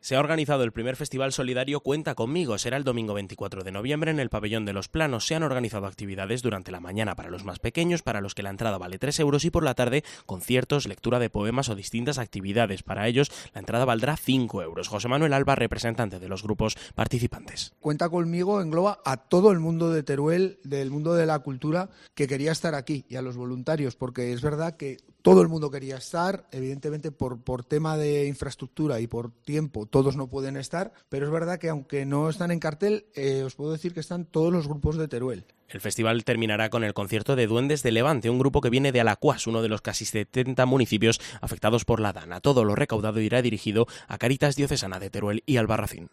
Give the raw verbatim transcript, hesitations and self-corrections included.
Se ha organizado el primer festival solidario Cuenta Conmigo. Será el domingo veinticuatro de noviembre en el Pabellón de los Planos. Se han organizado actividades durante la mañana para los más pequeños, para los que la entrada vale tres euros, y por la tarde conciertos, lectura de poemas o distintas actividades. Para ellos la entrada valdrá cinco euros. José Manuel Alba, representante de los grupos participantes. Cuenta Conmigo engloba a todo el mundo de Teruel, del mundo de la cultura, que quería estar aquí, y a los voluntarios, porque es verdad que todo el mundo quería estar, evidentemente por, por tema de infraestructura y por tiempo todos no pueden estar, pero es verdad que aunque no están en cartel, eh, os puedo decir que están todos los grupos de Teruel. El festival terminará con el concierto de Duendes de Levante, un grupo que viene de Alacuás, uno de los casi setenta municipios afectados por la Dana. Todo lo recaudado irá dirigido a Cáritas Diocesana de Teruel y Albarracín.